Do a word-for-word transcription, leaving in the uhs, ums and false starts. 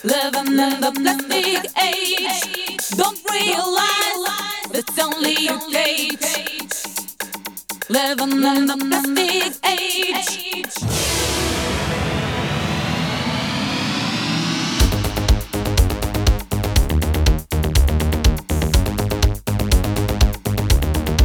Living in the plastic age, don't realize it's only a cage. Living in the plastic age.